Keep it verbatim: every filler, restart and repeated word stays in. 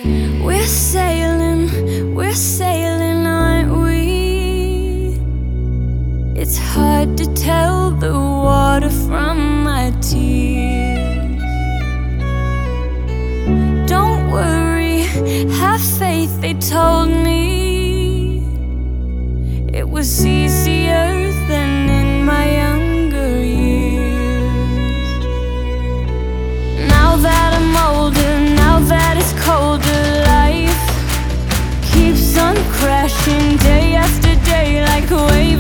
We're sailing, we're sailing, aren't we? It's hard to tell the water from my tears. Don't worry, have faith, they told me. It was easier than in my younger years. Now that I'm older, now that it's colder, life keeps on crashing day after day like waves.